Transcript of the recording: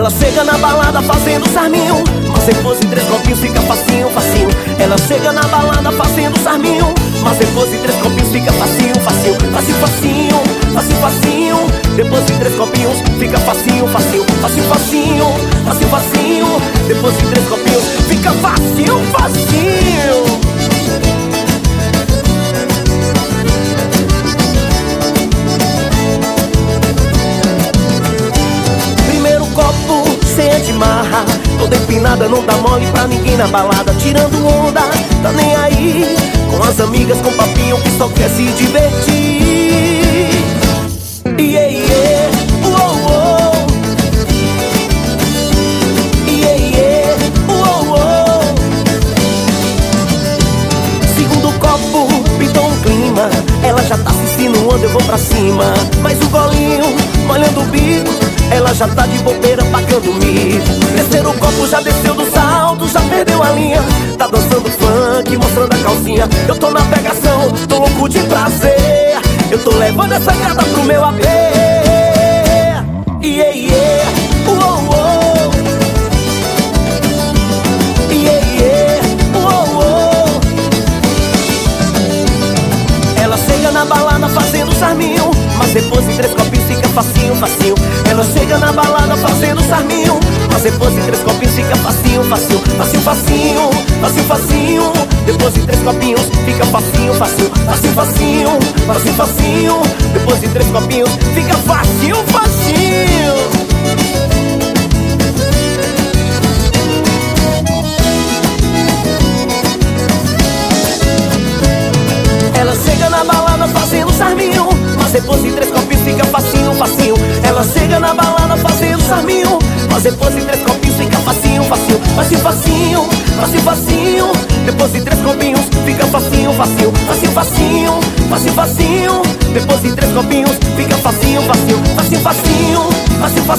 Ela chega na balada fazendo sarminho, mas depois de 3 copinhos fica facinho, facinho. Ela chega na balada fazendo sarminho, mas depois de 3 copinhos fica facinho, facinho. Facinho, facinho, facinho, facinho. Depois de 3 copinhos fica facinho, facinho. Facinho, facinho, facinho, facinho. Depois de 3 copinhos fica facinho, facinho. Cheia de marra, toda empinada, não dá mole pra ninguém na balada. Tirando onda, tá nem aí com as amigas, com papinho que só quer se divertir. Yeah, yeah, uou, uou. Yeah, yeah, uou, uou. Segundo copo, pintou um clima. Ela já tá se insinuando, eu vou pra cima. Mas o golinho, molhando o bico, ela já tá de bobeira pagando mico. Terceiro copo já desceu do salto, já perdeu a linha. Tá dançando funk, mostrando a calcinha. Eu tô na pegação, tô louco de prazer. Eu tô levando essa gata pro meu AP. Yeah, yeah, uou, uou. Yeah, yeah, uou, uou. Ela chega na balada fazendo charminho, mas depois de 3 copinhos fica facinho, facinho. Ela chega na balada fazendo charminho, mas depois de 3 copinhos fica facinho, facinho. Facinho, facinho, facinho, facinho. Depois de 3 copinhos fica facinho, facinho. Facinho, facinho, facinho, facinho. Depois de 3 copinhos fica facinho, facinho. Ela chega na balada fazendo charminho, mas depois de 3 copinhos fica facinho, facinho. Ela chega na balada fazendo charminho, mas depois de 3 copinhos fica facinho, facinho. Facinho, facinho, facinho, facinho. Depois de 3 copinhos fica facinho, facinho. Facinho, facinho, facinho, facinho. Depois de 3 copinhos fica facinho, facinho. Facinho, facinho, facinho, facinho.